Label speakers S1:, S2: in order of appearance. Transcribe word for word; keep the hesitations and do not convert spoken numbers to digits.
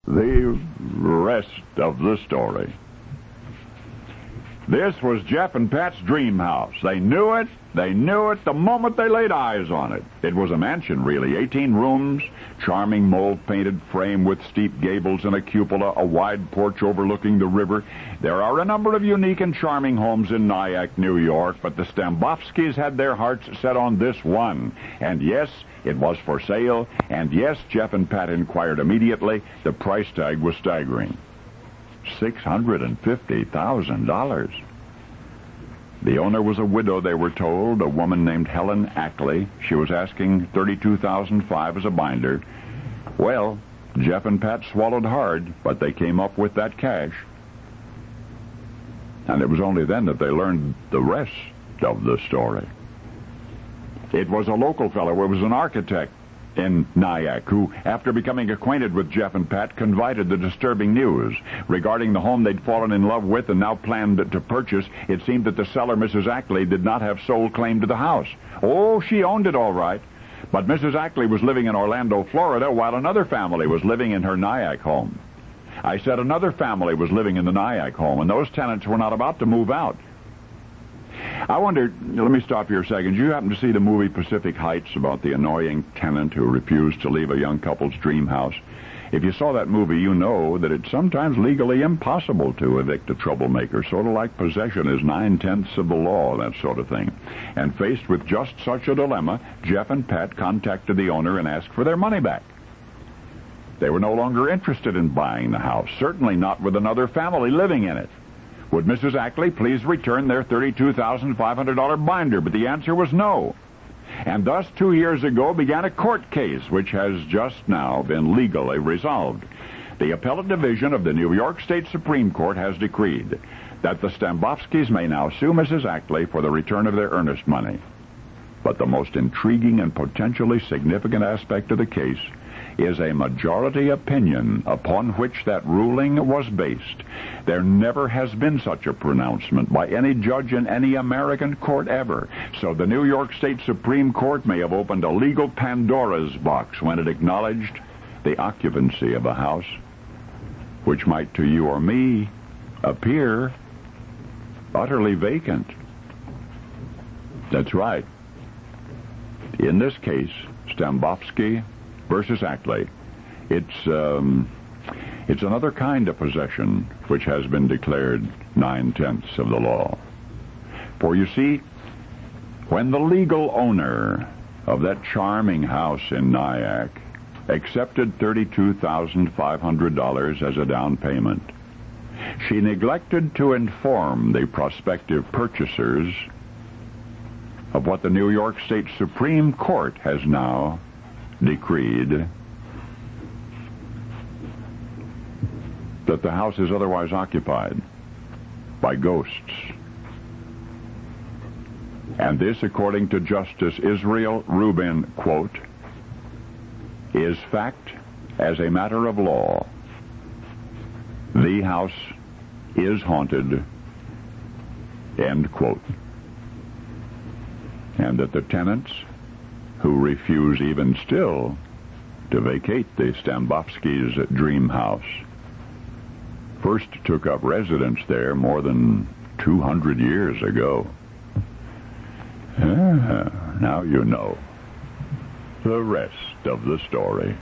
S1: the rest of the story. This was Jeff and Pat's dream house. They knew it. They knew it the moment they laid eyes on it. It was a mansion, really. eighteen rooms, charming mold-painted frame with steep gables and a cupola, a wide porch overlooking the river. There are a number of unique and charming homes in Nyack, New York, but the Stambovskys had their hearts set on this one. And yes, it was for sale. And yes, Jeff and Pat inquired immediately. The price tag was staggering. six hundred fifty thousand dollars. The owner was a widow, they were told, a woman named Helen Ackley. She was asking thirty-two thousand five dollars as a binder. Well, Jeff and Pat swallowed hard, but they came up with that cash. And it was only then that they learned the rest of the story. It was a local fellow. It was an architect in Nyack, who, after becoming acquainted with Jeff and Pat, confided the disturbing news. Regarding the home they'd fallen in love with and now planned to purchase, it seemed that the seller, Missus Ackley, did not have sole claim to the house. Oh, she owned it all right. But Missus Ackley was living in Orlando, Florida, while another family was living in her Nyack home. I said another family was living in the Nyack home, and those tenants were not about to move out. I wonder, let me stop here a second. Did you happen to see the movie Pacific Heights about the annoying tenant who refused to leave a young couple's dream house? If you saw that movie, you know that it's sometimes legally impossible to evict a troublemaker, sort of like possession is nine-tenths of the law, that sort of thing. And faced with just such a dilemma, Jeff and Pat contacted the owner and asked for their money back. They were no longer interested in buying the house, certainly not with another family living in it. Would Missus Ackley please return their thirty-two thousand five hundred dollars binder? But the answer was no. And thus, two years ago, began a court case, which has just now been legally resolved. The Appellate Division of the New York State Supreme Court has decreed that the Stambovskys may now sue Missus Ackley for the return of their earnest money. But the most intriguing and potentially significant aspect of the case is a majority opinion upon which that ruling was based. There never has been such a pronouncement by any judge in any American court ever. So the New York State Supreme Court may have opened a legal Pandora's box when it acknowledged the occupancy of a house, which might to you or me appear utterly vacant. That's right. In this case, Stambovsky versus Ackley, it's um, it's another kind of possession which has been declared nine-tenths of the law. For you see, when the legal owner of that charming house in Nyack accepted thirty-two thousand five hundred dollars as a down payment, she neglected to inform the prospective purchasers of what the New York State Supreme Court has now decreed, that the house is otherwise occupied by ghosts. And this, according to Justice Israel Rubin, quote, is fact as a matter of law. The house is haunted, end quote. And that the tenants who refuse even still to vacate the Stambovskys' dream house first took up residence there more than two hundred years ago. Ah, now you know the rest of the story.